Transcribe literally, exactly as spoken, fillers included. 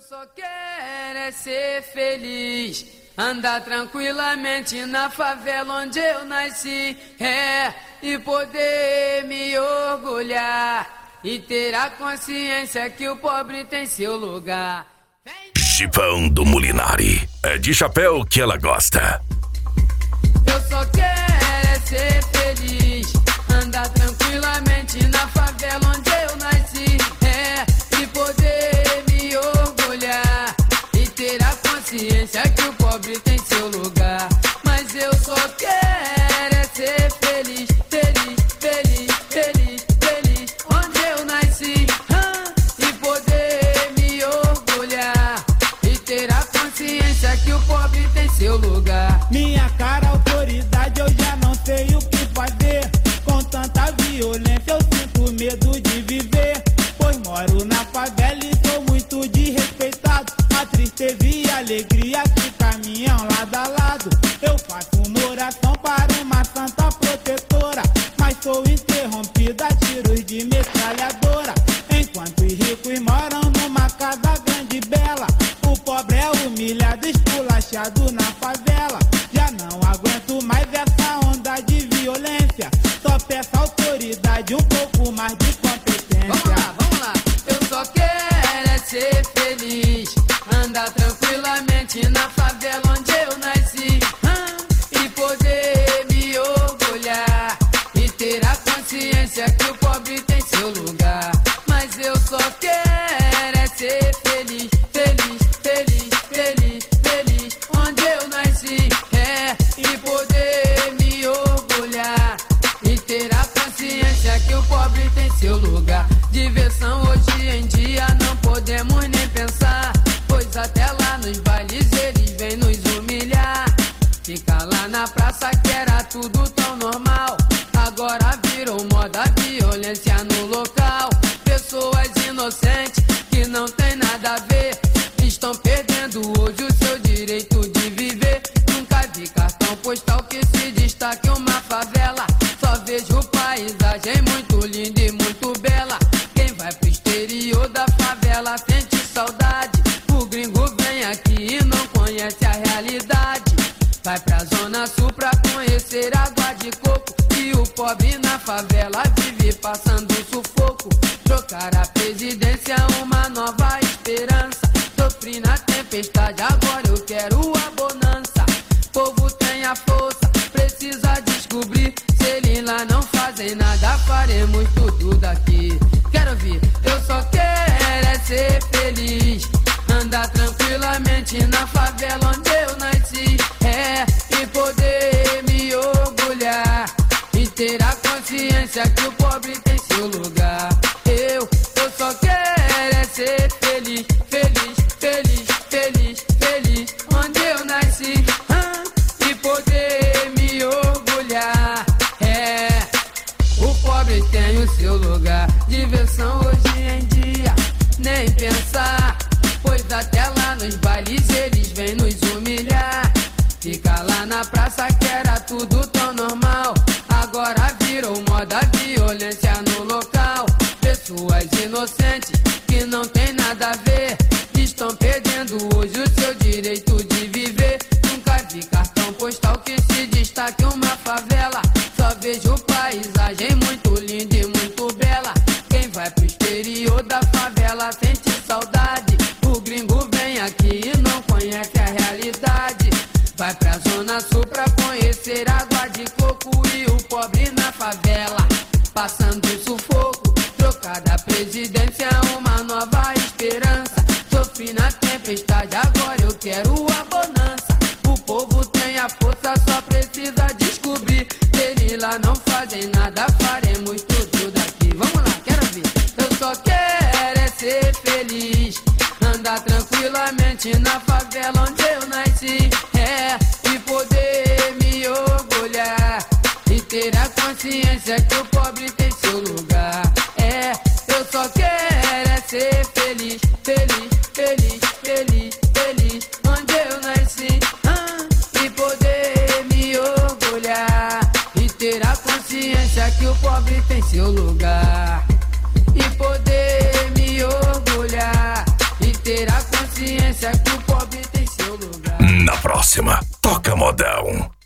só quero é ser feliz, andar tranquilamente na favela onde eu nasci, é, e poder me orgulhar e ter a consciência que o pobre tem seu lugar. Chipão do Molinari, é de chapéu que ela gosta. Eu só quero é ser feliz, andar tranquilamente na favela onde eu nasci, é, e poder me orgulhar e ter a consciência que o pobre tem seu lugar. Mas eu só quero é ser feliz, feliz, feliz, feliz, feliz onde eu nasci, ah, e poder me orgulhar e ter a consciência que o pobre tem seu lugar. Minha cara, autoridade, eu já não sei o que fazer. Com tanta violência eu sinto medo de viver, pois moro na favela e sou muito desrespeitado. A tristeza e a alegria que caminham lado a lado. Eu faço uma oração para uma santa protetora, mas sou interrompida a tiros de metralhadora. Enquanto os ricos moram numa casa grande e bela, o pobre é humilhado, esculachado na favela. Já não aguento mais essa onda de violência, só peço autoridade, um pouco mais de competência. Vamos lá, vamos lá. Eu só quero é ser feliz, andar tranquilamente na favela onde eu nasci, ah, e poder me orgulhar e ter a consciência que o pobre tem seu lugar. Mas eu só quero é ser feliz, feliz, feliz, feliz, feliz onde eu nasci, é, e poder me orgulhar e ter a consciência que o pobre tem seu lugar. Diversão hoje em dia não podemos nem pensar, pois até lá nos bailes eles vêm nos humilhar. Fica lá na praça que era tudo tão normal, agora virou moda violência no local. Pessoas inocentes que não tem nada a ver estão perdendo hoje o seu direito de viver. Nunca vi cartão postal que se destaque uma favela, só vejo paisagem muito linda e muito bela. Quem vai pro exterior da favela sente saudade, o gringo vem aqui e não conhece a realidade. Vai pra zona sul pra conhecer água de coco, e o pobre na favela vive passando sufoco. Trocar a presidência, uma nova esperança. Sofri na tempestade, agora eu quero a bonança. Povo tem a força, precisa descobrir. Se eles lá não fazem nada, faremos tudo daqui. Quero ouvir, eu só quero é ser feliz, andar tranquilamente na favela onde eu nasci, é, e poder me orgulhar e ter a consciência que o pobre tem seu lugar. Eu, eu só quero é ser feliz, feliz, feliz, feliz, feliz onde eu nasci, ah, e poder me orgulhar, é, o pobre tem o seu lugar. Diversão hoje em dia, nem pensar, pois até lá nos bailes eles vêm nos humilhar. Fica lá na praça que era tudo tão normal, agora virou moda violência no local. Pessoas inocentes que não tem nada a ver estão perdendo hoje o seu direito de viver. Nunca vi cartão postal que se destaque uma favela, só vejo paisagem muito linda e muito bela. Quem vai pro exterior da favela sente saudade, o gringo vem aqui e não conhece a realidade. Vai pra zona sul pra conhecer água de coco, e o pobre na favela passando sufoco. Trocada a presidência, uma nova esperança. Sofri na tempestade, agora eu quero a bonança. O povo tem a força, só precisa descobrir. Eles lá não fazem nada, faremos tudo daqui. Vamos lá, quero ver. Eu só quero é ser feliz, andar tranquilamente na favela onde eu nasci, é, e poder me orgulhar e ter a consciência que o pobre tem seu lugar. É, eu só quero é ser feliz, feliz, feliz, feliz, feliz onde eu nasci, ah, e poder me orgulhar e ter a consciência que o pobre tem seu lugar. E poder me orgulhar e ter a a consciência que o pobre tem seu lugar. Na próxima, toca modão.